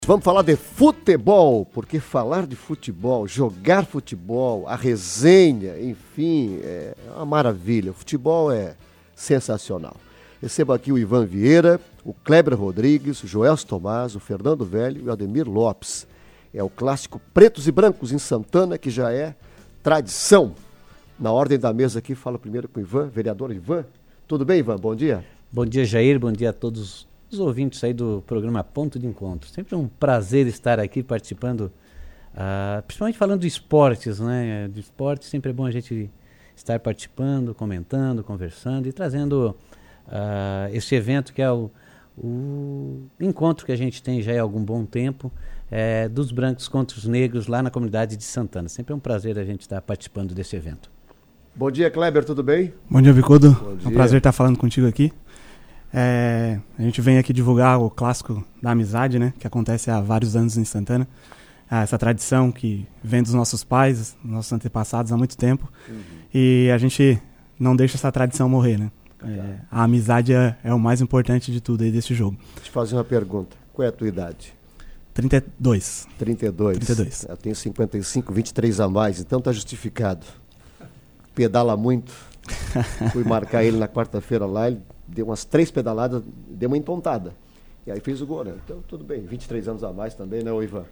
Vamos falar de futebol, porque falar de futebol, jogar futebol, a resenha, enfim, é uma maravilha. O futebol é sensacional. Recebo aqui o Ivan Vieira, o Kleber Rodrigues, o Joelso Tomás, o Fernando Velho e o Ademir Lopes. É o clássico Pretos e Brancos em Santana, que já é tradição. Na ordem da mesa aqui, falo primeiro com o Ivan, vereador Ivan. Tudo bem, Ivan? Bom dia. Bom dia, Jair. Bom dia a todos os ouvintes aí do programa Ponto de Encontro. Sempre um prazer estar aqui participando, principalmente falando de esportes, né? De esportes sempre é bom a gente estar participando, comentando, conversando e trazendo esse evento que é o encontro que a gente tem já há algum bom tempo, dos brancos contra os negros lá na comunidade de Santana. Sempre é um prazer a gente estar participando desse evento. Bom dia, Kleber, tudo bem? Bom dia, Bicudo. Bom dia. É um prazer estar falando contigo aqui. A gente vem aqui divulgar o clássico da amizade, né, que acontece há vários anos em Santana. Essa tradição que vem dos nossos pais, nossos antepassados há muito tempo. E a gente não deixa essa tradição morrer, né? A amizade é o mais importante de tudo aí desse jogo. Deixa eu te fazer uma pergunta. Qual é a tua idade? 32. 32. Eu tenho 55, 23 a mais, então tá justificado. Pedala muito. Fui marcar ele na quarta-feira lá, ele deu umas 3 pedaladas, deu uma entontada. E aí fez o gol, né? Então tudo bem, 23 anos a mais também, né, Ivan?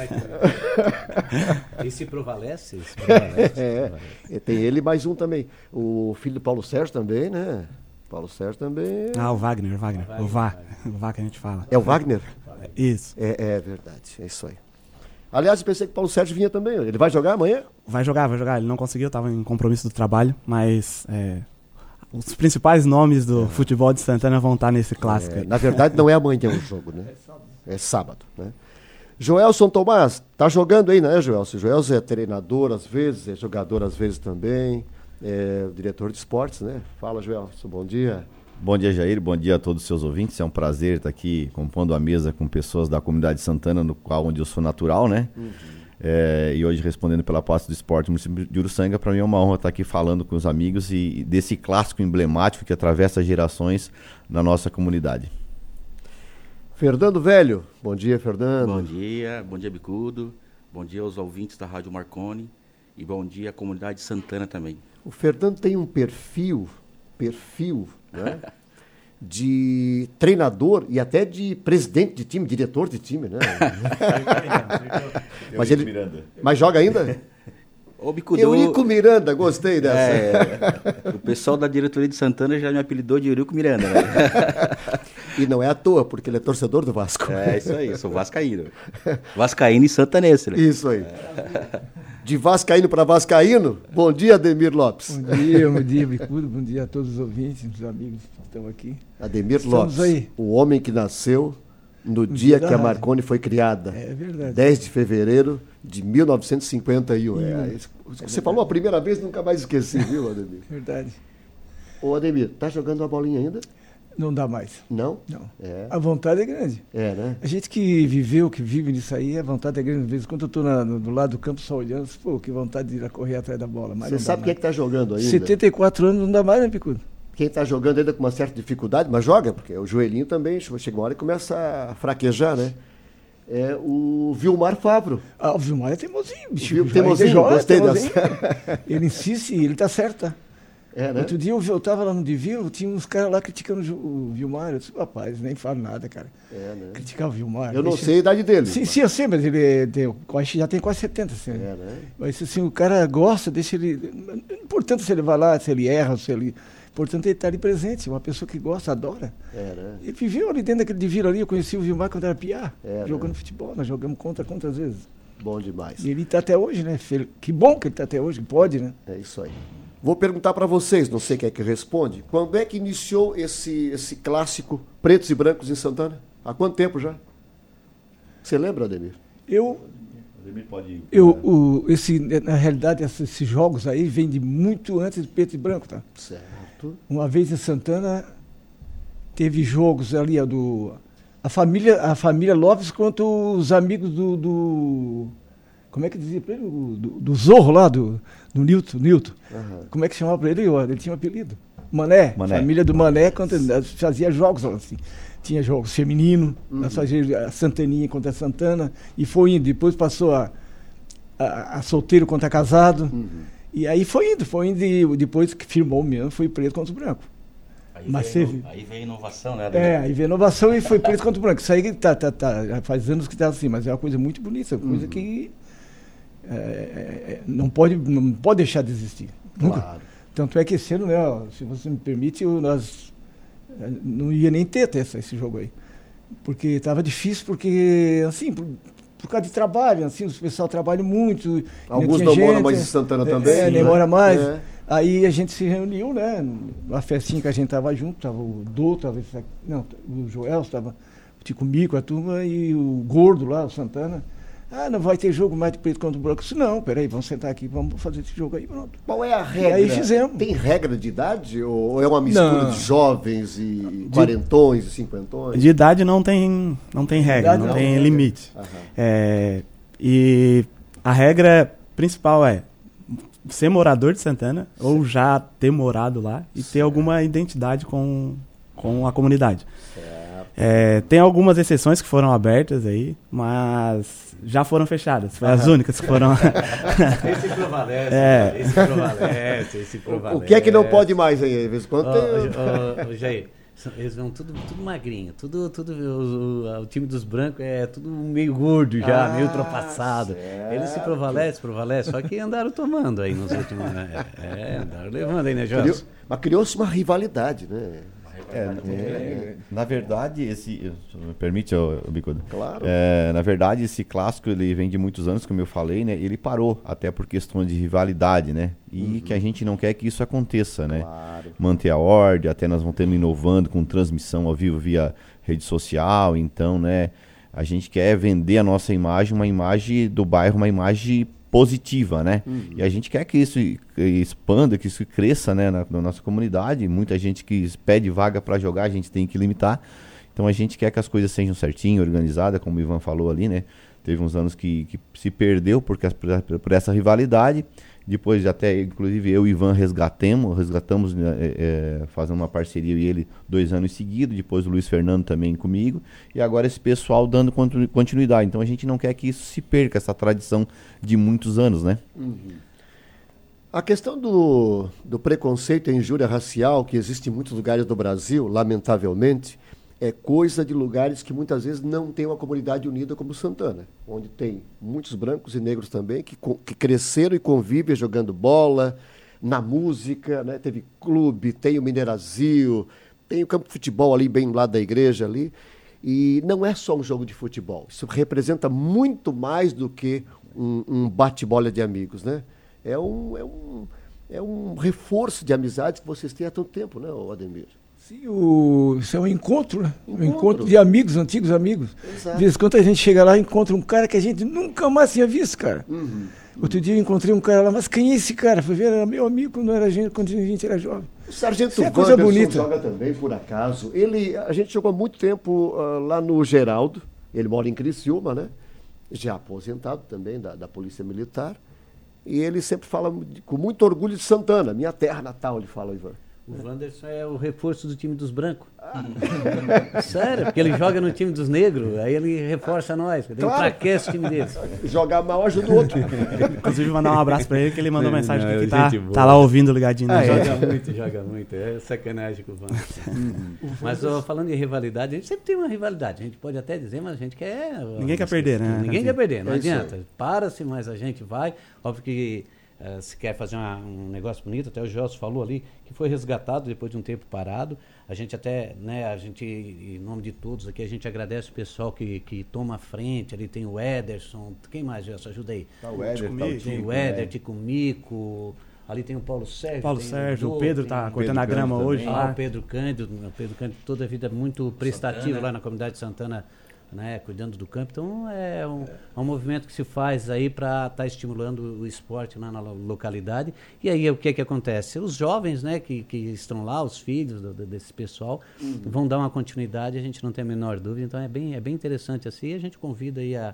Esse prevalece? Tem ele e mais um também. O filho do Paulo Sérgio também, né? Paulo Sérgio também. O Wagner. O Vá que a gente fala. É o Wagner? Isso. É verdade, é isso aí. Aliás, eu pensei que o Paulo Sérgio vinha também. Ele vai jogar amanhã? Vai jogar. Ele não conseguiu, estava em compromisso do trabalho, mas os principais nomes do futebol de Santana vão estar nesse clássico. Na verdade, não é amanhã o jogo, né? É sábado, né? Joelson Tomás, tá jogando aí, né, Joelson? O Joelson é treinador às vezes, é jogador às vezes também, é diretor de esportes, né? Fala, Joelson, bom dia. Bom dia, Jair, bom dia a todos os seus ouvintes. É um prazer estar aqui compondo a mesa com pessoas da comunidade de Santana, no qual onde eu sou natural, né? E hoje respondendo pela pasta do esporte no município de Uruçanga, para mim é uma honra estar aqui falando com os amigos e desse clássico emblemático que atravessa gerações na nossa comunidade. Fernando Velho, bom dia, Fernando. Bom dia, Bicudo, bom dia aos ouvintes da Rádio Marconi e bom dia à comunidade de Santana também. O Fernando tem um perfil, né? De treinador e até de presidente de time, diretor de time, né? Mas joga ainda? Eurico Miranda, gostei dessa. O pessoal da diretoria de Santana já me apelidou de Eurico Miranda, né? E não é à toa, porque ele é torcedor do Vasco. É isso aí, eu sou vascaíno. Vascaíno e santanense, né? Isso aí. De vascaíno para vascaíno, bom dia, Ademir Lopes. Bom dia, Bicudo, bom dia a todos os ouvintes, os amigos que estão aqui. Ademir Lopes, aí. O homem que nasceu no dia que a Marconi foi criada. É verdade. 10 de fevereiro de 1951. Isso que você falou a primeira vez, nunca mais esqueci, viu, Ademir? Verdade. Ô, Ademir, tá jogando uma bolinha ainda? Não dá mais. Não? Não. A vontade é grande. Né? A gente que vive nisso aí, a vontade é grande. Às vezes, quando eu estou do lado do campo só olhando, que vontade de ir a correr atrás da bola. Você sabe quem é que tá jogando ainda? 74 anos não dá mais, né, Picudo? Quem está jogando ainda com uma certa dificuldade, mas joga, porque o joelhinho também chega uma hora e começa a fraquejar, né? É o Vilmar Favro. O Vilmar é teimosinho, bicho. Teimosinho, gostei dessa. Ele insiste e ele tá certo. Né? Outro dia eu estava lá no Divino, tinha uns caras lá criticando o Vilmar. Eu disse, rapaz, nem falo nada, cara. Né? Criticar o Vilmar. Eu não sei a idade dele. Sim, eu sei, mas ele já tem quase 70. Assim, né? Mas assim, o cara gosta, deixa ele... Portanto, se ele vai lá, se ele erra, portanto, ele está ali presente, uma pessoa que gosta, adora. Né? Ele viveu ali dentro daquele Divino ali, eu conheci o Vilmar quando era piá, jogando né? futebol, nós jogamos contra às vezes. Bom demais. E ele está até hoje, né? Que bom que ele está até hoje, que pode, né? É isso aí. Vou perguntar para vocês, não sei quem é que responde, quando é que iniciou esse clássico Pretos e Brancos em Santana? Há quanto tempo já? Você lembra, Ademir? Ademir pode... Na realidade, esses jogos aí vêm de muito antes de Preto e Branco, tá? Certo. Uma vez em Santana, teve jogos ali, a família Lopes contra os amigos do como é que dizia para ele? Do Zorro lá, do Nilton. Como é que chamava para ele? Ele tinha um apelido. Mané. Família do Mané fazia jogos assim. tinha jogos femininos, nós fazíamos a Santaninha contra a Santana, e foi indo. Depois passou a solteiro contra casado, e aí foi indo, e depois que firmou mesmo, foi preto contra o branco. Aí veio a inovação, né? Aí veio a inovação e foi preto contra o branco. Isso aí já faz anos que está assim, mas é uma coisa muito bonita, uma coisa que não pode deixar de existir. Nunca. Claro. Tanto é que esse ano, né, se você me permite, nós não ia nem ter esse jogo aí. Porque estava difícil, porque, assim, por causa de trabalho, assim, o pessoal trabalha muito. Alguns não moram mais em Santana também. Demora mais. Aí a gente se reuniu, né, numa festinha que a gente estava junto, estava o Dô, o Joel, estava o Tico Mico, a turma, e o Gordo lá, o Santana. Não vai ter jogo mais de preto contra o branco. Eu disse, não, peraí, vamos sentar aqui, vamos fazer esse jogo aí, pronto. Qual é a regra? E aí fizemos. Tem regra de idade? Ou é uma mistura de jovens e quarentões e cinquentões? De idade não tem regra, não tem limite. E a regra principal é ser morador de Santana ou já ter morado lá e ter alguma identidade com a comunidade. Tem algumas exceções que foram abertas aí, mas já foram fechadas. Foi as únicas que foram. Esse prevalece. O que é que não pode mais aí? De vez em quando tem... Jair, eles vão tudo magrinho, o time dos brancos é tudo meio gordo já, meio ultrapassado. Certo. Eles se prevalece, só que andaram tomando aí nos últimos... andaram levando aí, né, Jorge? Mas criou-se uma rivalidade, né? Na verdade, se me permite, Bicudo? Claro. Na verdade, esse clássico ele vem de muitos anos, como eu falei, né? Ele parou até por questões de rivalidade, né? E que a gente não quer que isso aconteça, né? Claro. Manter a ordem, até nós vamos ter inovando com transmissão ao vivo via rede social, então, né? A gente quer vender a nossa imagem, uma imagem do bairro, uma imagem positiva, né? E a gente quer que isso expanda, que isso cresça, né, na nossa comunidade. Muita gente que pede vaga para jogar, a gente tem que limitar. Então a gente quer que as coisas sejam certinho, organizadas, como o Ivan falou ali, né? Teve uns anos que se perdeu por essa rivalidade. Depois até, inclusive, eu e o Ivan resgatamos fazendo uma parceria e ele 2 anos seguidos, depois o Luiz Fernando também comigo, e agora esse pessoal dando continuidade. Então a gente não quer que isso se perca, essa tradição de muitos anos, né? A questão do preconceito e injúria racial, que existe em muitos lugares do Brasil, lamentavelmente, é coisa de lugares que muitas vezes não tem uma comunidade unida como Santana, onde tem muitos brancos e negros também que cresceram e convivem jogando bola, na música, né? Teve clube, tem o Mineirazil, tem o campo de futebol ali bem do lado da igreja ali, e não é só um jogo de futebol, isso representa muito mais do que um bate-bola de amigos, né? É um reforço de amizade que vocês têm há tanto tempo, né, Ademir? Sim, isso é um encontro, né? Um encontro de amigos, antigos amigos. Exato. De vez em quando a gente chega lá e encontra um cara que a gente nunca mais tinha visto, cara. Outro dia eu encontrei um cara lá, mas quem é esse cara? Fui ver, era meu amigo quando a gente era jovem. O Sargento Wanderson joga também, por acaso. A gente jogou há muito tempo lá no Geraldo, ele mora em Criciúma, né? Já aposentado também da Polícia Militar. E ele sempre fala com muito orgulho de Santana, minha terra natal, ele fala, Ivan. O Wanderson é o reforço do time dos brancos. Sério, porque ele joga no time dos negros, aí ele reforça nós, ele enfraquece o time deles. Jogar mal ajuda o outro. Inclusive, mandar um abraço pra ele, que ele mandou mensagem que tá lá ouvindo ligadinho. Joga muito. É sacanagem com o Wanderson. Mas falando de rivalidade, a gente sempre tem uma rivalidade. A gente pode até dizer, mas a gente quer... Ninguém quer perder, né? Ninguém quer perder, não adianta. Para-se, mas a gente vai. Óbvio que se quer fazer um negócio bonito, até o Gelson falou ali, que foi resgatado depois de um tempo parado. A gente até, né, em nome de todos aqui, a gente agradece o pessoal que toma a frente. Ali tem o Ederson, quem mais, Gelson? Ajuda aí. O Éder, tem o Éder, Tico Mico, ali tem o Paulo Sérgio. O Pedro tá cortando a grama hoje. O Pedro Cândido toda a vida muito prestativo lá na comunidade de Santana, né, cuidando do campo. Então é um movimento que se faz aí para estar estimulando o esporte lá na localidade. E aí o que acontece? Os jovens, né, que estão lá, os filhos desse pessoal, vão dar uma continuidade, a gente não tem a menor dúvida. Então é bem interessante assim. A gente convida aí a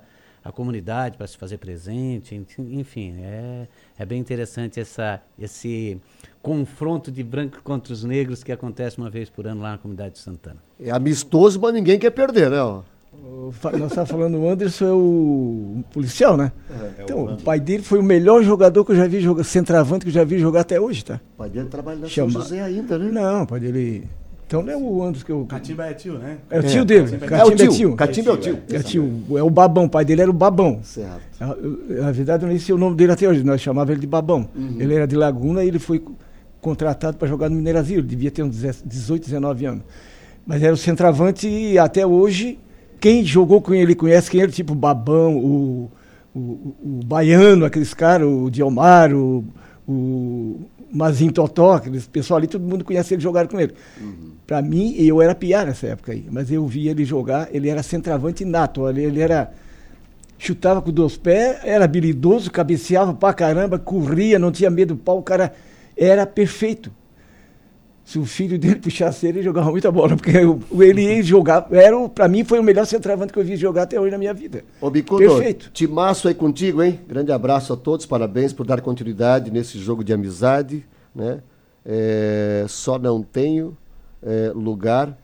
a comunidade para se fazer presente, enfim, é bem interessante esse confronto de brancos contra os negros que acontece uma vez por ano lá na comunidade de Santana. É amistoso, mas ninguém quer perder, né? Ó. Nós estávamos falando, o Anderson é o policial, né? Então, o pai dele foi o melhor jogador que eu já vi jogar, centroavante que eu já vi jogar até hoje, tá? O pai dele trabalha na São José ainda, né? Não, o pai dele... Então não é o Anderson que eu... Catimba é tio, né? É o tio dele. Catimba é tio. Catimba é o tio. É tio. É o Babão, o pai dele era o Babão. Certo. Na verdade, eu nem sei o nome dele até hoje, nós chamávamos ele de Babão. Ele era de Laguna e ele foi contratado para jogar no Mineirazil, ele devia ter uns 18, 19 anos. Mas era o centroavante e até hoje, quem jogou com ele, conhece quem era, tipo o Babão, o Baiano, aqueles caras, o Diomar, o Mazinho Totó, aqueles pessoal ali, todo mundo conhece ele, jogaram com ele. Para mim, eu era piar nessa época aí, mas eu vi ele jogar, ele era centroavante nato, ele era... Chutava com 2 pés, era habilidoso, cabeceava pra caramba, corria, não tinha medo do pau, o cara era perfeito. Se o filho dele puxasse ele jogava muita bola, porque ele jogava, pra mim foi o melhor centroavante que eu vi jogar até hoje na minha vida. Ô Bicudo, perfeito. Timaço aí contigo, hein? Grande abraço a todos, parabéns por dar continuidade nesse jogo de amizade, né? Só não tenho lugar...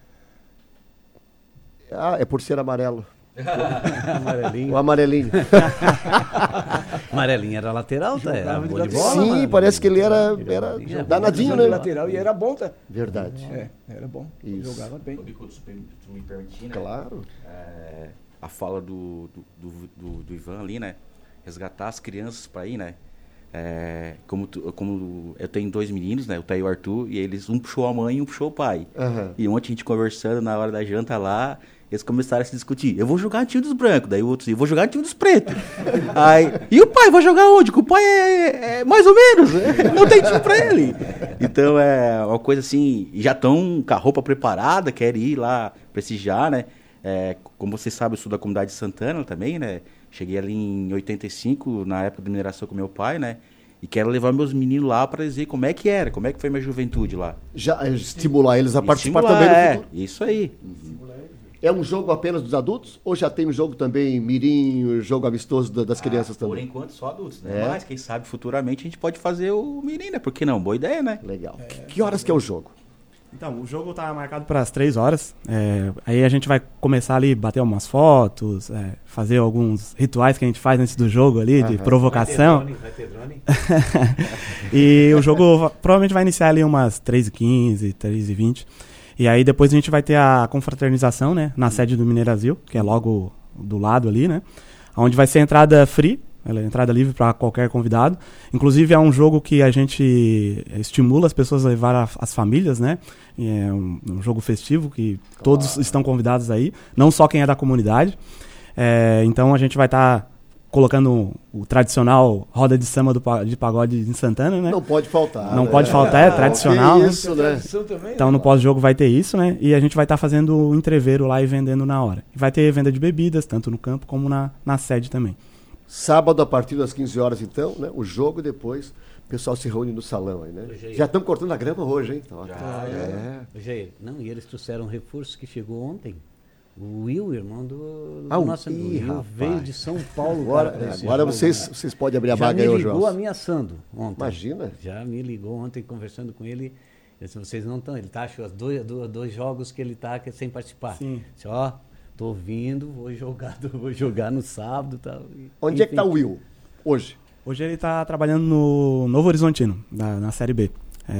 Ah, é por ser amarelo. Amarelinho. O amarelinho. Amarelinho era lateral, tá? Era de bom de lateral. bola. Sim, mano. parece que ele era danadinho, De né? lateral e era bom, tá? Verdade. Era bom. Isso. Jogava bem. Bicudo, se tu me permitir, né? Claro. A fala do Ivan ali, né? Resgatar as crianças para ir, né? Como eu tenho 2 meninos, né? O Thaí e o Arthur, e eles, um puxou a mãe e um puxou o pai. E ontem a gente conversando na hora da janta lá, eles começaram a se discutir. Eu vou jogar no time dos brancos, daí o outro disse, eu vou jogar no time dos pretos. Aí, e o pai vai jogar onde? Que o pai é mais ou menos, não tem time pra ele. Então é uma coisa assim, já estão com a roupa preparada, querem ir lá prestigiar, né? Como vocês sabem, eu sou da comunidade de Santana também, né? Cheguei ali em 85, na época da mineração com meu pai, né? E quero levar meus meninos lá para dizer como é que foi minha juventude lá. Já estimular eles a participar Estimular, também do futuro. Isso aí. É um jogo apenas dos adultos? Ou já tem um jogo também mirim, jogo amistoso das crianças Por também? enquanto só adultos, né? Mas quem sabe futuramente a gente pode fazer o mirim, né? Por que não? Boa ideia, né? Legal. Que horas que é o jogo? Então, o jogo tá marcado para as 3 horas. Aí a gente vai começar ali, bater umas fotos, fazer alguns rituais que a gente faz antes do jogo ali, de provocação. Vai ter drone. E o jogo provavelmente vai iniciar ali umas 3h15, 3h20. E aí depois a gente vai ter a confraternização, né? Na sede do Mineirazil, que é logo do lado ali, né? Onde vai ser entrada free. Ela é entrada livre para qualquer convidado. Inclusive é um jogo que a gente estimula as pessoas a levar as famílias, né? E é um jogo festivo que todos estão convidados aí, não só quem é da comunidade. Então a gente vai estar colocando o tradicional roda de samba de pagode em Santana, né? Não pode faltar. Não pode faltar, é tradicional. Que né? isso, né? Então no pós-jogo vai ter isso, né? E a gente vai estar fazendo o entreveiro lá e vendendo na hora. E vai ter venda de bebidas, tanto no campo como na sede também. Sábado, a partir das 15 horas, então, né? O jogo e depois o pessoal se reúne no salão aí, né? Já estão cortando a grama hoje, hein? Então, Jair, não, e eles trouxeram um reforço que chegou ontem. O Will, irmão do o nosso amigo. O Will veio de São Paulo. Agora vocês podem abrir a vaga aí, Já ô me ligou João. ameaçando ontem. Imagina. Já me ligou ontem, conversando com ele. Ele disse, vocês não estão... Ele tá, achou os dois jogos que ele está sem participar. Sim. Disse, tô vindo, vou jogar no sábado. Tal. Onde é que está o Will hoje? Hoje ele está trabalhando no Novo Horizontino, na Série B.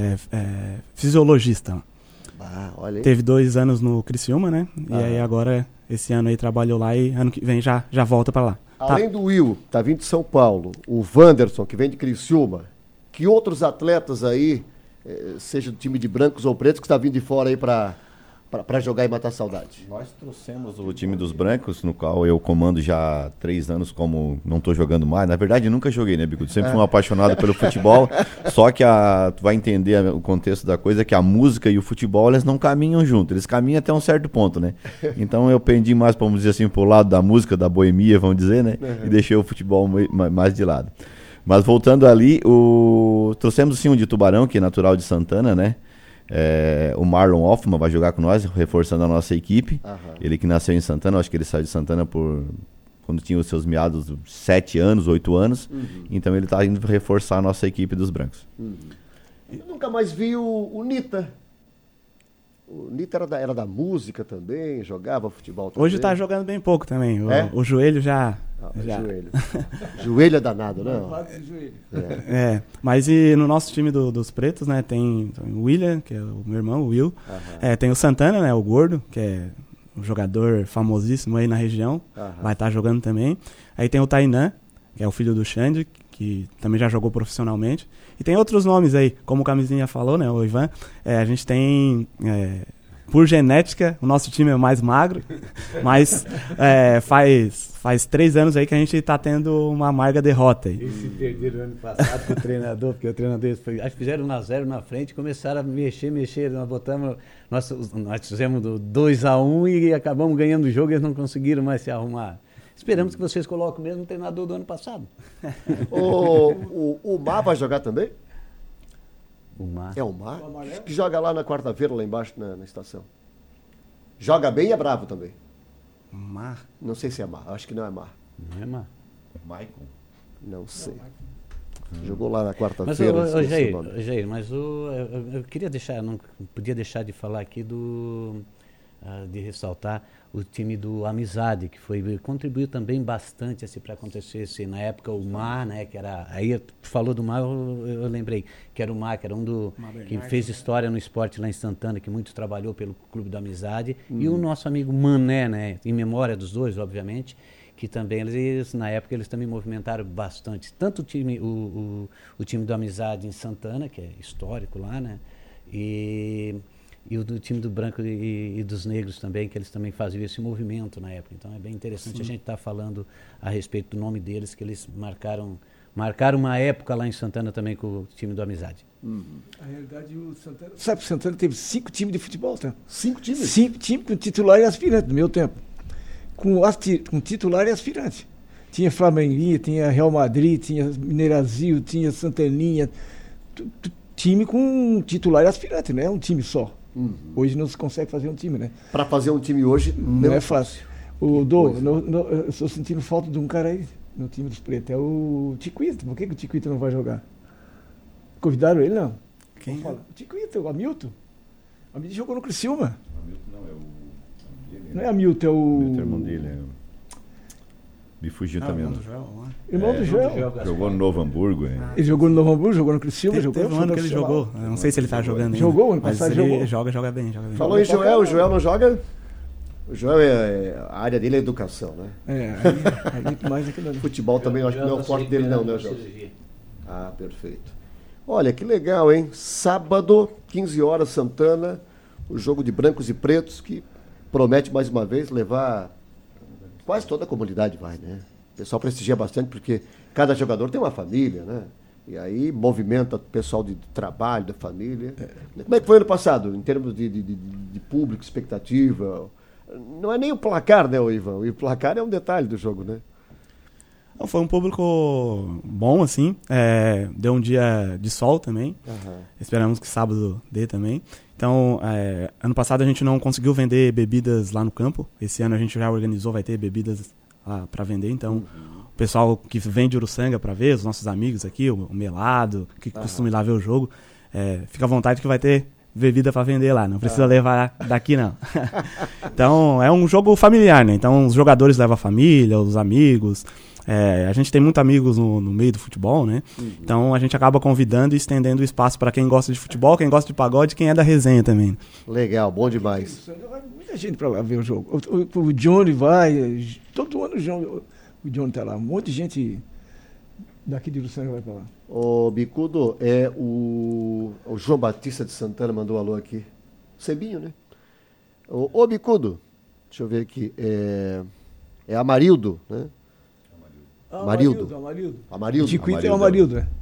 Fisiologista. Olha aí. Teve 2 anos no Criciúma, né? E aí agora, esse ano aí, trabalhou lá e ano que vem já volta para lá. Além do Will, tá vindo de São Paulo, o Wanderson, que vem de Criciúma, que outros atletas aí, seja do time de brancos ou pretos, que está vindo de fora aí para jogar e matar a saudade? Nós trouxemos o time dos brancos, no qual eu comando já há 3 anos, como não estou jogando mais. Na verdade, nunca joguei, né, Bicudo? Sempre fui um apaixonado pelo futebol. Só que tu vai entender o contexto da coisa, que a música e o futebol, elas não caminham junto. Eles caminham até um certo ponto, né? Então eu pendi mais, vamos dizer assim, pro lado da música, da boemia, vamos dizer, né? E deixei o futebol mais de lado. Mas voltando ali, trouxemos sim um de Tubarão, que é natural de Santana, né? O Marlon Hoffman vai jogar com nós, reforçando a nossa equipe. Ele que nasceu em Santana, acho que ele saiu de Santana quando tinha os seus meados 7 anos, 8 anos. Então ele está indo reforçar a nossa equipe dos brancos. Eu nunca mais vi o Nita. O Nita era da música também, jogava futebol também. Hoje tá jogando bem pouco também. É? O joelho já... Joelho. Joelho é danado, né? Mas e no nosso time dos pretos, né, tem o William, que é o meu irmão, o Will. Tem o Santana, né, o gordo, que é um jogador famosíssimo aí na região. Vai estar jogando também. Aí tem o Tainan, que é o filho do Xande, que também já jogou profissionalmente. E tem outros nomes aí, como o Camisinha falou, né, o Ivan. A gente tem... por genética, o nosso time é mais magro, mas faz 3 anos aí que a gente está tendo uma amarga derrota aí. Eles se perderam ano passado com o treinador, porque o treinador acho que fizeram 1-0 na frente, começaram a mexer, nós fizemos 2-1 e acabamos ganhando o jogo e eles não conseguiram mais se arrumar. Esperamos que vocês coloquem o mesmo treinador do ano passado. O Mar vai jogar também? O Mar. É o Mar? Que joga lá na quarta-feira, lá embaixo na estação. Joga bem e é bravo também. Mar? Não sei se é Mar, acho que não é Mar. Não é Mar. Maicon? Não sei. Jogou lá na Mas, quarta-feira. Jair, mas eu queria deixar, não podia deixar de falar aqui de ressaltar o time do Amizade, que contribuiu também bastante para acontecer na época o Mar, né, que era, aí falou do Mar, eu lembrei, que era o Mar, que era que fez história no esporte lá em Santana, que muito trabalhou pelo Clube da Amizade, e o nosso amigo Mané, né, em memória dos dois, obviamente, que também na época eles também movimentaram bastante, tanto o time do Amizade em Santana, que é histórico lá, né, e o do time do Branco e dos Negros também, que eles também faziam esse movimento na época. Então é bem interessante a gente estar falando a respeito do nome deles, que eles marcaram uma época lá em Santana também com o time do Amizade. Na realidade, o Santana teve 5 times de futebol, tá? 5 times? 5 times com titular e aspirante, no meu tempo. Com titular e aspirante. Tinha Flamenguinha, tinha Real Madrid, tinha Mineirasil, tinha Santaninha. Time com titular e aspirante, não é um time só. Hoje não se consegue fazer um time, né? Para fazer um time hoje não é fácil. Eu estou sentindo falta de um cara aí no time dos pretos. É o Tiquito. Por que o Tiquito não vai jogar? Convidaram ele, não? Quem? O Tiquito, o Hamilton. O Hamilton jogou no Criciúma. Não é Hamilton, é o... O irmão dele me fugiu também. Irmão do Joel. Jogou no Novo Hamburgo. Ele jogou no Novo Hamburgo, jogou no Criciúma. Teve um ano que ele jogou. Eu não sei se ele tá jogando ainda. Jogou, ano passado jogou. Joga bem. Falou em Joel, o Joel não joga? O Joel, a área dele é educação, né? Aí mais aqui não. Futebol também, eu acho que não é o forte dele não, né, Joel? Ah, perfeito. Olha, que legal, hein? Sábado, 15 horas, Santana, o jogo de brancos e pretos, que promete mais uma vez levar... Quase toda a comunidade vai, né? O pessoal prestigia bastante porque cada jogador tem uma família, né? E aí movimenta o pessoal de trabalho, da família. Como é que foi ano passado, em termos de público, expectativa? Não é nem o placar, né, Ivan? O placar é um detalhe do jogo, né? Foi um público bom, assim. Deu um dia de sol também. Esperamos que sábado dê também. Então, ano passado a gente não conseguiu vender bebidas lá no campo. Esse ano a gente já organizou, vai ter bebidas lá para vender. Então, o pessoal que vem de Uruçanga para ver, os nossos amigos aqui, o Melado, que costuma ir lá ver o jogo, fica à vontade que vai ter bebida para vender lá. Não precisa levar daqui, não. Então, é um jogo familiar, né? Então, os jogadores levam a família, os amigos... a gente tem muitos amigos no meio do futebol, né? Então a gente acaba convidando e estendendo o espaço para quem gosta de futebol, quem gosta de pagode e quem é da resenha também. Legal, bom demais. Vai muita gente para lá ver o jogo. O Johnny vai, todo ano o Johnny tá lá. Um monte de gente daqui de Uruçanga vai para lá. Ô, Bicudo, o João Batista de Santana mandou um alô aqui. Cebinho, né? Ô, Bicudo, deixa eu ver aqui. É Amarildo, né? Amarildo. O Tiquito é o Amarildo, né?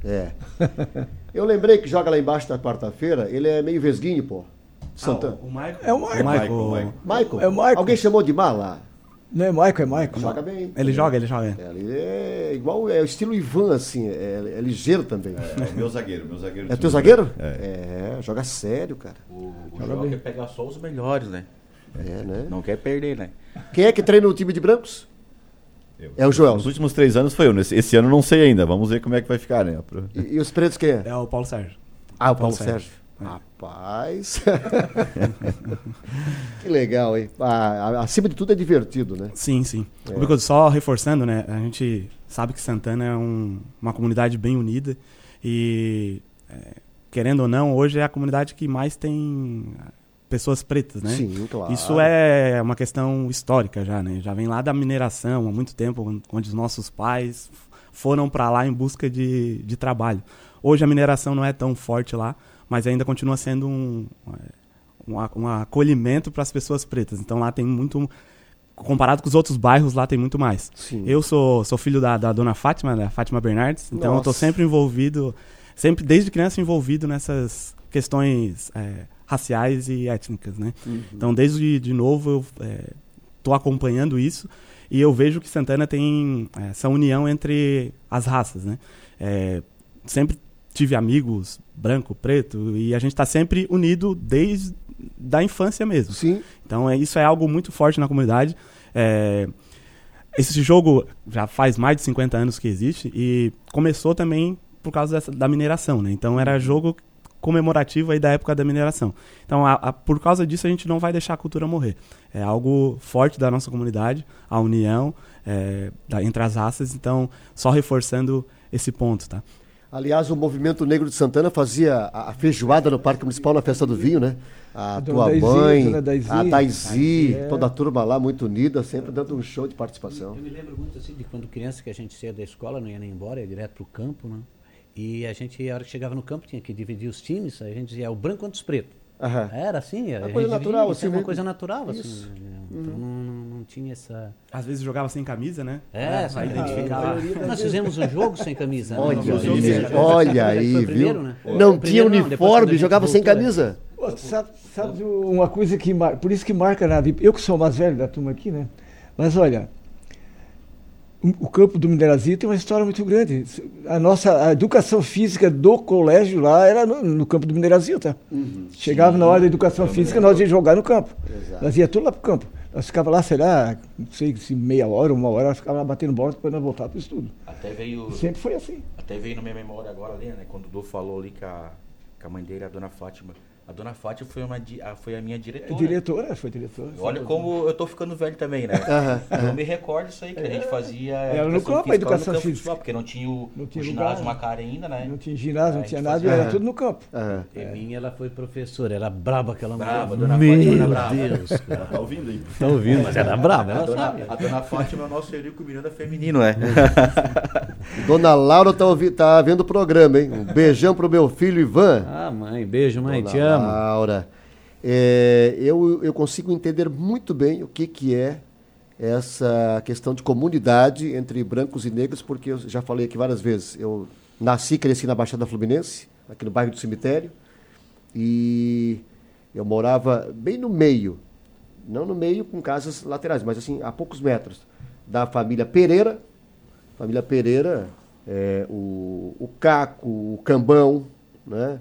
Eu lembrei que joga lá embaixo na quarta-feira, ele é meio vesguinho, pô. Santana. O Maicon. É o Maicon. Maicon? É o Maicon. Alguém chamou de Mala? Não é Maicon, é Maicon. Joga bem. Ele joga. Ele é igual, é o estilo Ivan, assim, é ligeiro também. É o meu zagueiro. É teu zagueiro? Joga sério, cara. O João quer pegar só os melhores, né? Né? Não quer perder, né? Quem é que treina o time de brancos? É o Joel. Nos últimos 3 anos foi eu. Esse ano não sei ainda. Vamos ver como é que vai ficar, né? E os pretos quem é? É o Paulo Sérgio. Ah, o Paulo Sérgio. Rapaz. Que legal, hein? Acima de tudo é divertido, né? Sim. Porque só reforçando, né? A gente sabe que Santana é uma comunidade bem unida e, querendo ou não, hoje é a comunidade que mais tem pessoas pretas, né? Sim, claro. Isso é uma questão histórica já, né? Já vem lá da mineração há muito tempo, onde os nossos pais foram para lá em busca de trabalho. Hoje a mineração não é tão forte lá, mas ainda continua sendo um acolhimento para as pessoas pretas. Então lá tem muito, comparado com os outros bairros, lá tem muito mais. Sim. Eu sou filho da dona Fátima, da Fátima Bernardes, então eu estou sempre envolvido, sempre desde criança envolvido nessas questões raciais e étnicas, né? Uhum. Então desde de novo eu estou acompanhando isso e eu vejo que Santana tem essa união entre as raças, né? Sempre tive amigos branco, preto, e a gente está sempre unido desde da infância mesmo. Sim. Então isso é algo muito forte na comunidade. Esse jogo já faz mais de 50 anos que existe e começou também por causa da mineração, né? Então era jogo comemorativo aí da época da mineração. Então por causa disso a gente não vai deixar a cultura morrer. É algo forte da nossa comunidade, a união entre as raças, então só reforçando esse ponto, tá? Aliás, o Movimento Negro de Santana fazia a feijoada no Parque Municipal na Festa do Vinho, né? A tua mãe, a Daisy, toda a turma lá muito unida, sempre dando um show de participação. Eu me lembro muito assim de quando criança que a gente saía da escola, não ia nem embora, ia direto pro campo, né? E a gente, a hora que chegava no campo, tinha que dividir os times, a gente dizia o branco contra os pretos. Aham. Era assim, uma coisa natural, assim, uma mesmo. coisa natural, Isso. assim. Né? Então não tinha essa. Às vezes jogava sem camisa, né? Pra identificar. Nós fizemos um jogo sem camisa. Olha né? aí, olha aí, Foi viu? primeiro, né? Não Primeiro tinha não, depois quando a uniforme, gente jogava sem voltou, camisa. Pô, sabe uma coisa que por isso que marca na vida. Eu que sou o mais velho da turma aqui, né? Mas olha, o campo do Minerazio tem uma história muito grande. A educação física do colégio lá era no campo do Minerazio, tá? Uhum. Chegava na hora da educação física, nós íamos jogar no campo. Exato. Nós ia tudo lá pro campo. Nós ficava lá, sei lá, não sei se meia hora, uma hora, nós ficava lá batendo bola, depois nós voltávamos pro estudo. Até veio. Sempre foi assim. Até veio na minha memória agora ali, né? Quando o Dudu falou ali que a mãe dele, a dona Fátima. A dona Fátima foi a minha diretora. Foi diretora. Olha como eu tô ficando velho também, né? Eu me recordo disso aí, que a gente fazia Era no campo, a educação física. Porque não tinha o ginásio lugar, Macari ainda, né? Não tinha ginásio, não tinha nada, fazia- era tudo no campo. Minha, ela foi professora, era braba aquela Braba, mulher. dona Meu Fátima era braba. Deus, cara. Tá ouvindo aí? Tá ouvindo, mas era braba, ela A sabe. dona Fátima é o nosso Eurico Miranda feminino, né? Dona Laura tá vendo o programa, hein? Um beijão pro meu filho Ivan. Ah, mãe, beijo, mãe, Dona te amo. Laura. Eu consigo entender muito bem o que é essa questão de comunidade entre brancos e negros, porque eu já falei aqui várias vezes. Eu nasci e cresci na Baixada Fluminense, aqui no bairro do Cemitério, e eu morava bem no meio, não no meio com casas laterais, mas assim, a poucos metros, da família Pereira. Família Pereira, o Caco, o Cambão, né?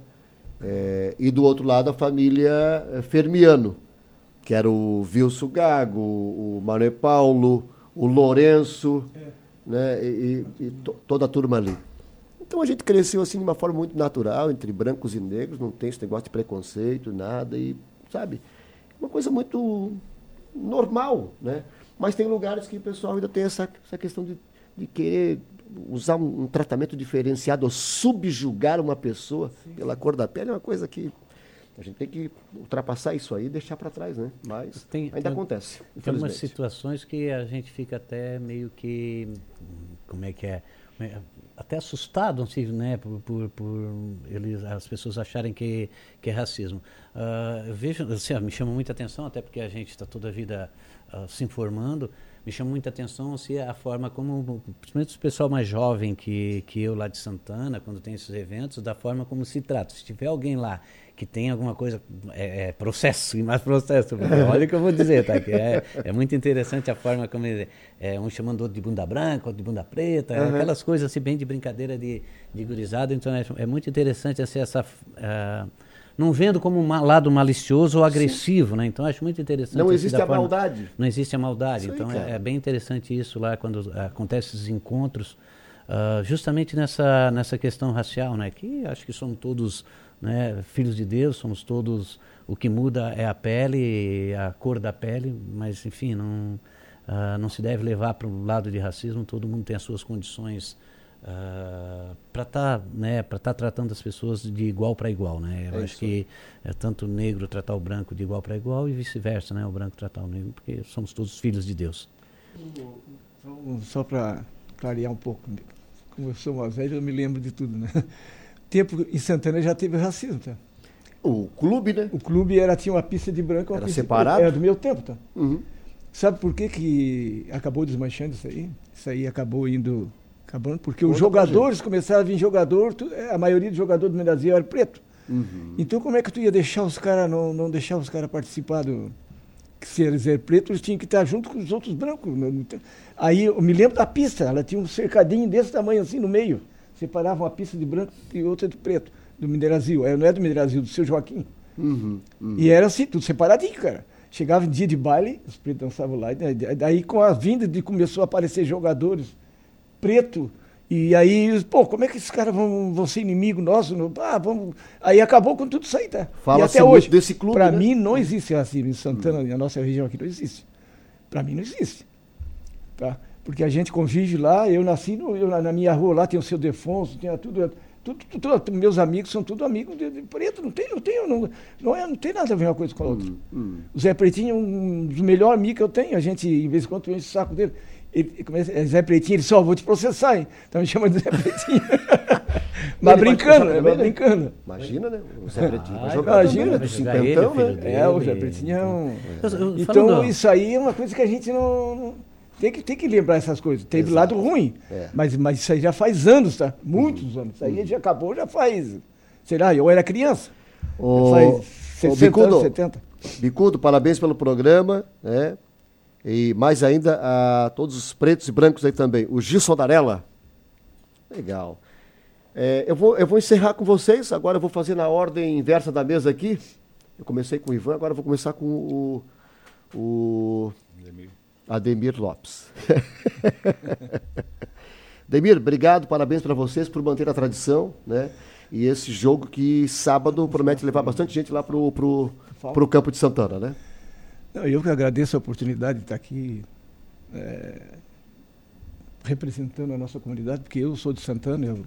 E do outro lado a família Fermiano, que era o Vilso Gago, o Manuel Paulo, o Lourenço, né? E toda a turma ali. Então a gente cresceu assim de uma forma muito natural, entre brancos e negros, não tem esse negócio de preconceito, nada, e sabe, uma coisa muito normal, né? Mas tem lugares que o pessoal ainda tem essa questão de querer usar um tratamento diferenciado ou subjugar uma pessoa pela cor da pele é uma coisa que a gente tem que ultrapassar isso aí e deixar para trás, né? Mas ainda acontece, Tem umas infelizmente. situações que a gente fica até meio que, como é que é, até assustado, assim, né, por as pessoas acharem que é racismo. Eu vejo, assim, me chama muita atenção, até porque a gente está toda a vida se informando. Me chama muita atenção assim, a forma como, principalmente o pessoal mais jovem que eu lá de Santana, quando tem esses eventos, da forma como se trata. Se tiver alguém lá que tem alguma coisa, processo, e mais processo, olha o que eu vou dizer, tá? Que é muito interessante a forma como um chamando outro de bunda branca, outro de bunda preta, aquelas coisas assim, bem de brincadeira de gurizada. Então é muito interessante assim, não vendo como um lado malicioso ou agressivo, né? Então acho muito interessante. Não assim, existe a maldade. Não existe a maldade. Isso aí, Então cara. é bem interessante isso lá quando acontecem esses encontros, justamente nessa questão racial, né? Que acho que somos todos, né, filhos de Deus, somos todos. O que muda é a pele, a cor da pele, mas enfim, não se deve levar para o lado de racismo. Todo mundo tem as suas condições para estar tratando as pessoas de igual para igual, né? Eu acho que é tanto o negro tratar o branco de igual para igual e vice-versa, né? O branco tratar o negro, porque somos todos filhos de Deus. Só para clarear um pouco, como eu sou mais velho, eu me lembro de tudo, né? Tempo em Santana já teve racismo, tá? O clube, né? O clube tinha uma pista de branco, Era pista separado? Era do meu tempo, tá? Uhum. Sabe por que acabou desmanchando isso aí? Isso aí acabando porque os jogadores começaram a vir a maioria dos jogadores do Brasil era preto. Uhum. Então como é que tu ia deixar os caras, não deixar os caras participar que se eles eram pretos, eles tinham que estar junto com os outros brancos. Aí eu me lembro da pista, ela tinha um cercadinho desse tamanho assim no meio, separava uma pista de branco e outra de preto, do Mineirasil. Não é do Mineirasil, do Seu Joaquim. Uhum. Uhum. E era assim, tudo separadinho, cara. Chegava em dia de baile, os pretos dançavam lá, daí com a vinda começou a aparecer jogadores preto, e aí, pô, como é que esses caras vão ser inimigo nosso? Vamos. Aí acabou com tudo isso aí, tá? Fala-se e até hoje, desse clube, pra né? mim não existe racismo em Santana, na nossa região aqui não existe. Pra mim não existe, tá? Porque a gente convive lá, eu nasci na minha rua lá, tem o seu Defonso, tem tudo, meus amigos são tudo amigos de preto, não tem nada a ver uma coisa com a outra. O Zé Pretinho é um dos melhores amigos que eu tenho, a gente, em vez em quando, enche o saco dele. Ele começa, Zé Pretinho, ele só vou te processar, hein? Então me chama de Zé Pretinho. Mas brincando. Imagina, né? O Zé Pretinho vai Ah, jogar imagina, também, né? vai Do jogar ele, cinquentão, filho né? dele. O Zé Pretinho é um... Falando- Então isso aí é uma coisa que a gente não... Tem que lembrar essas coisas. Teve lado ruim, mas isso aí já faz anos, tá? Muitos anos. Isso aí já acabou, já faz... Sei lá, eu era criança. Faz 60 anos, 70. Bicudo, parabéns pelo programa, né? E mais ainda a todos os pretos e brancos aí também. O Gilson Darella. Legal. Eu vou encerrar com vocês, agora eu vou fazer na ordem inversa da mesa aqui. Eu comecei com o Ivan, agora eu vou começar com o Ademir Lopes. Ademir, obrigado, parabéns para vocês por manter a tradição, né? E esse jogo que sábado promete levar bastante gente lá pro campo de Santana, né? Não, eu que agradeço a oportunidade de estar aqui representando a nossa comunidade, porque eu sou de Santana, eu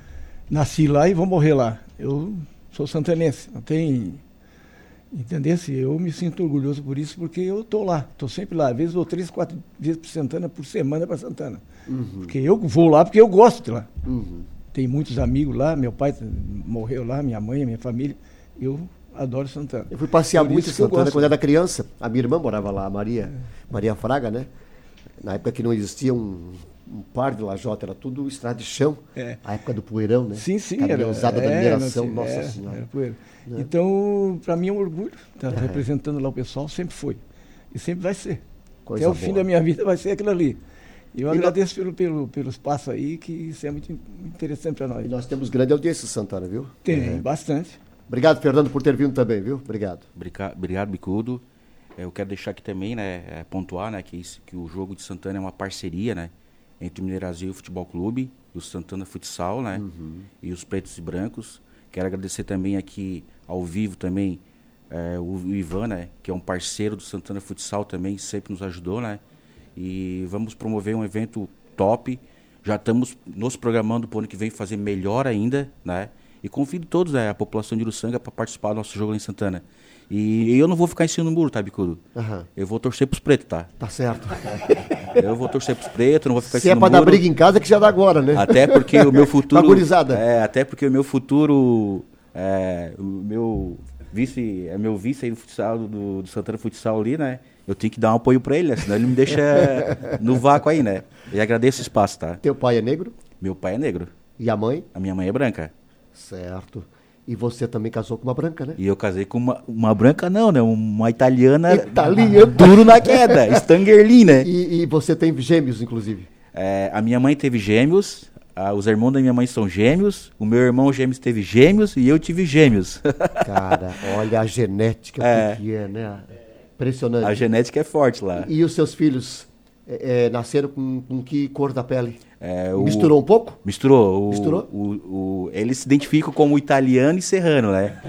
nasci lá e vou morrer lá. Eu sou santanense, não tem... Entendesse? Eu me sinto orgulhoso por isso, porque eu estou lá, estou sempre lá. Às vezes vou 3, 4 vezes por Santana, por semana para Santana. Uhum. Porque eu vou lá porque eu gosto de lá. Uhum. Tem muitos amigos lá, meu pai morreu lá, minha mãe, minha família. Eu adoro Santana. Eu fui passear Por muito em isso que eu Santana gosto. quando era criança. A minha irmã morava lá, Maria Fraga, né? Na época que não existia um par de lajota, era tudo estrada de chão. A época do poeirão, né? Sim, Caminhãozada da mineração, nossa senhora. Era poeira. Né? Então, para mim é um orgulho estar representando lá o pessoal, sempre foi. E sempre vai ser. Coisa Até o boa. fim da minha vida vai ser aquilo ali. E eu agradeço pelo espaço aí, que isso é muito interessante para nós. E nós temos grande audiência em Santana, viu? Tem, bastante. Obrigado, Fernando, por ter vindo também, viu? Obrigado. Obrigado, Bicudo. Eu quero deixar aqui também, né, pontuar, né, que o jogo de Santana é uma parceria, né, entre o Mineirasil Futebol Clube e o Santana Futsal, né, e os pretos e brancos. Quero agradecer também aqui ao vivo também o Ivan, né, que é um parceiro do Santana Futsal também, sempre nos ajudou, né, e vamos promover um evento top. Já estamos nos programando para o ano que vem fazer melhor ainda, né, e convido todos, né, a população de Uruçanga para participar do nosso jogo lá em Santana. E eu não vou ficar em cima do muro, tá, Bicudo? Eu vou torcer pros pretos, tá? Tá certo. Eu vou torcer pros pretos, não vou ficar em Se cima é do pra muro. dar briga em casa, que já dá agora, né? Até porque o meu futuro... Gurizada. Até porque o meu futuro... o meu vice aí no futsal, do Santana Futsal ali, né? Eu tenho que dar um apoio pra ele, né? Senão ele me deixa no vácuo aí, né? E agradeço o espaço, tá? Teu pai é negro? Meu pai é negro. E a mãe? A minha mãe é branca. Certo. E você também casou com uma branca, né? E eu casei com uma branca não, né? Uma italiana... Italiana. Duro na queda. Stangerlin, né? E você tem gêmeos, inclusive? A minha mãe teve gêmeos, os irmãos da minha mãe são gêmeos, o meu irmão gêmeos teve gêmeos e eu tive gêmeos. Cara, olha a genética que é, né? Impressionante. A genética é forte lá. E os seus filhos nasceram com que cor da pele? Misturou um pouco? Misturou. Misturou? Eles se identificam como italiano e serrano, né?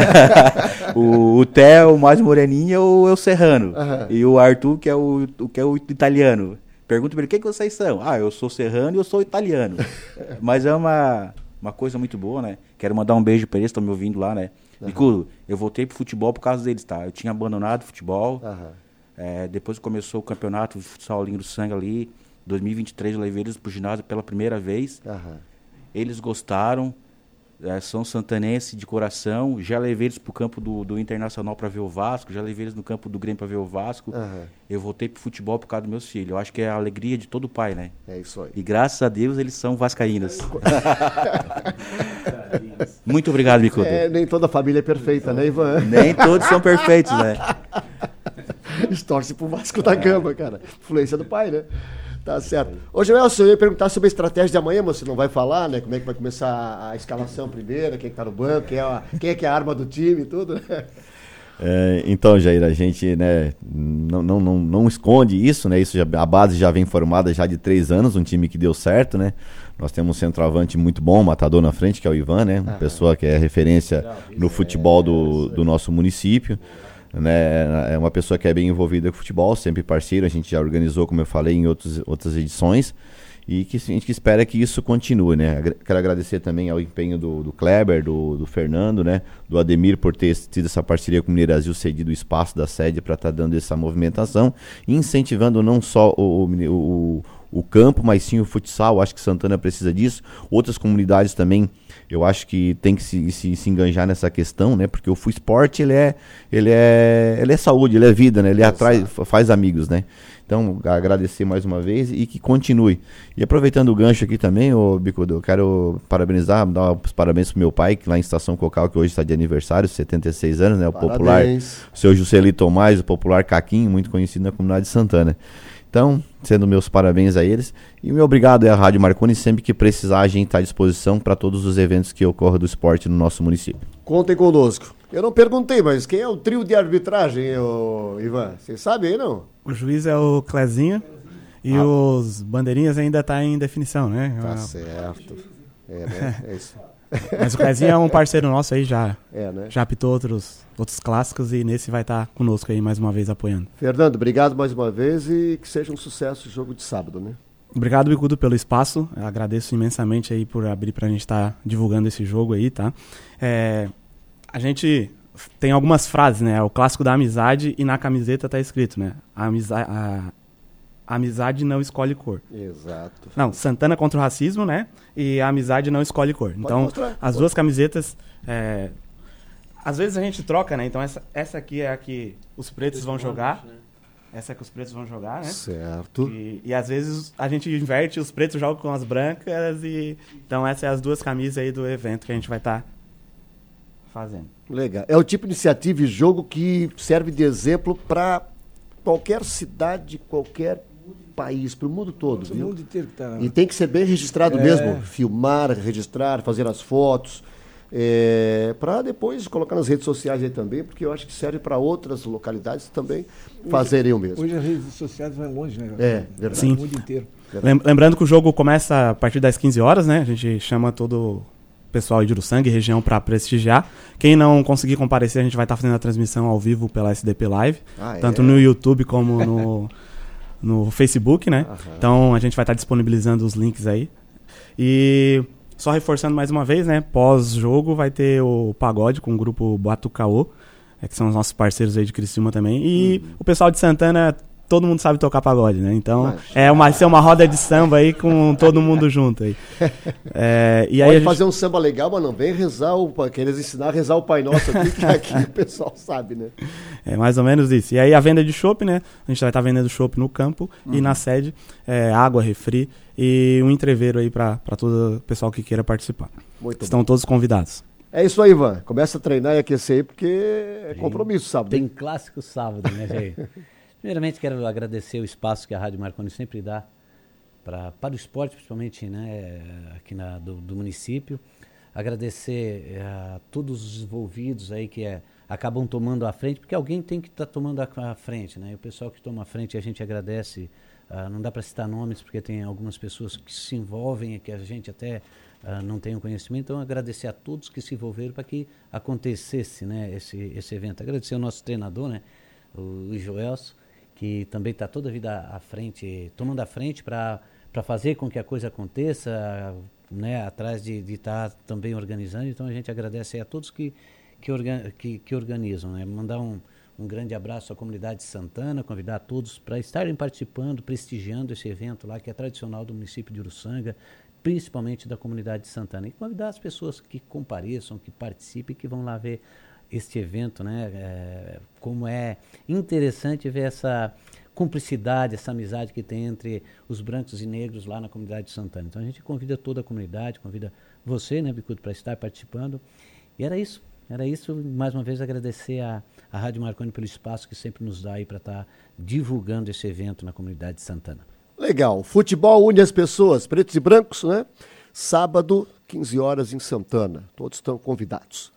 o Theo, mais moreninho, é o serrano. Uhum. E o Arthur, que é o italiano. Pergunta pra ele, o que vocês são? Eu sou serrano e eu sou italiano. Mas é uma coisa muito boa, né? Quero mandar um beijo pra eles, estão me ouvindo lá, né? Bicudo, eu voltei pro futebol por causa deles, tá? Eu tinha abandonado o futebol. Depois começou o campeonato de futsal Linho do Sangue ali. 2023 eu levei eles pro ginásio pela primeira vez. Eles gostaram. São santanense de coração. Já levei eles pro campo do Internacional para ver o Vasco. Já levei eles no campo do Grêmio para ver o Vasco. Eu voltei pro futebol por causa dos meus filhos. Eu acho que é a alegria de todo pai, né? É isso aí. E graças a Deus eles são vascaínos. Muito obrigado, Bicudo. Nem toda família é perfeita, né, Ivan? Nem todos são perfeitos, né? Torce pro Vasco da Gama, cara. Influência do pai, né? Tá certo. Ô, Joelson, eu ia perguntar sobre a estratégia de amanhã, mas você não vai falar, né? Como é que vai começar a escalação primeiro, quem que tá no banco, quem é que é a arma do time e tudo, né? Então, Jair, a gente, né, não esconde isso, né? A base já vem formada já de 3 anos, um time que deu certo, né? Nós temos um centroavante muito bom, um matador na frente, que é o Ivan, né? Uma pessoa que é referência no futebol do nosso município. Né, é uma pessoa que é bem envolvida com futebol, sempre parceiro, a gente já organizou, como eu falei, em outras edições, e que a gente espera que isso continue, né? Quero agradecer também ao empenho do Kleber, do Fernando, né? Do Ademir por ter tido essa parceria com o Minerasil, cedido o espaço da sede para estar dando essa movimentação, incentivando não só o campo, mas sim o futsal. Acho que Santana precisa disso, outras comunidades também. Eu acho que tem que se enganjar nessa questão, né? Porque o esporte, ele é saúde, ele é vida, né? Ele faz amigos, né? Então, agradecer mais uma vez e que continue. E aproveitando o gancho aqui também, Bicudo, eu quero parabenizar, dar os parabéns pro meu pai, que lá em Estação Cocal, que hoje está de aniversário, 76 anos, né? O popular, o seu Jusceli Tomás, o popular Caquinho, muito conhecido na comunidade de Santana. Então, sendo meus parabéns a eles. E meu obrigado à Rádio Marconi, sempre que precisar, a gente está à disposição para todos os eventos que ocorram do esporte no nosso município. Contem conosco. Eu não perguntei, mas quem é o trio de arbitragem, Ivan? Vocês sabem aí, não? O juiz é o Clezinho e os bandeirinhas ainda tá em definição, né? Tá certo. Né? É isso. Mas o Clezinho é um parceiro nosso aí, já apitou outros clássicos e nesse vai estar conosco aí mais uma vez apoiando. Fernando, obrigado mais uma vez e que seja um sucesso o jogo de sábado, né? Obrigado, Bicudo, pelo espaço. Eu agradeço imensamente aí por abrir pra gente estar divulgando esse jogo aí, tá? A gente tem algumas frases, né? O clássico da amizade e na camiseta tá escrito, né? A amizade não escolhe cor. Exato. Não, Santana contra o racismo, né? E a amizade não escolhe cor. Então, as duas camisetas... às vezes a gente troca, né? Então, essa aqui é a que os pretos vão jogar. Né? Essa é que os pretos vão jogar, né? Certo. E às vezes a gente inverte, os pretos jogam com as brancas. Então, essas são as duas camisas aí do evento que a gente vai estar fazendo. Legal. É o tipo de iniciativa e jogo que serve de exemplo para qualquer cidade, qualquer país, para o mundo todo, viu? O mundo inteiro que tá... E tem que ser bem registrado mesmo, filmar, registrar, fazer as fotos, para depois colocar nas redes sociais aí também, porque eu acho que serve para outras localidades também fazerem o mesmo. Hoje as redes sociais vão longe, né? Verdade. Sim. O mundo inteiro. Lembrando que o jogo começa a partir das 15 horas, né? A gente chama todo o pessoal de Uruçanga e região para prestigiar. Quem não conseguir comparecer, a gente vai estar fazendo a transmissão ao vivo pela SDP Live, tanto no YouTube como no Facebook, né? Então a gente vai estar disponibilizando os links aí. E só reforçando mais uma vez, né? Pós-jogo vai ter o pagode com o grupo Batucaô, que são os nossos parceiros aí de Criciúma também. E o pessoal de Santana, todo mundo sabe tocar pagode, né? Então vai ser uma roda de samba aí com todo mundo junto aí. E aí pode fazer um samba legal, mas não vem rezar, querer ensinar a rezar o Pai Nosso aqui, que aqui o pessoal sabe, né? É mais ou menos isso. E aí a venda de chopp, né? A gente vai estar vendendo chopp no campo e na sede, água, refri e um entreveiro aí para todo o pessoal que queira participar. Estão todos convidados. É isso aí, Ivan. Começa a treinar e aquecer aí, porque é compromisso sábado. Tem clássico sábado, né, Jair? Primeiramente, quero agradecer o espaço que a Rádio Marconi sempre dá para o esporte, principalmente, né, aqui do município. Agradecer a todos os envolvidos aí que acabam tomando a frente, porque alguém tem que estar tomando a frente, né? E o pessoal que toma a frente, a gente agradece. Não dá para citar nomes, porque tem algumas pessoas que se envolvem e que a gente até não tem um conhecimento. Então, agradecer a todos que se envolveram para que acontecesse, né, esse evento. Agradecer ao nosso treinador, né, o Joelson, que também está toda a vida à frente, tomando a frente para fazer com que a coisa aconteça, né, atrás de estar também organizando. Então, a gente agradece a todos que organizam, né? Mandar um grande abraço à comunidade de Santana, convidar a todos para estarem participando, prestigiando esse evento lá, que é tradicional do município de Uruçanga, principalmente da comunidade de Santana. E convidar as pessoas que compareçam, que participem, que vão lá ver este evento, né? Como é interessante ver essa cumplicidade, essa amizade que tem entre os brancos e negros lá na comunidade de Santana. Então a gente convida toda a comunidade, convida você, né, Bicudo, para estar participando. E era isso, mais uma vez agradecer à Rádio Marconi pelo espaço que sempre nos dá aí para estar divulgando esse evento na comunidade de Santana. Legal, futebol une as pessoas, pretos e brancos, né? Sábado, 15 horas em Santana, todos estão convidados.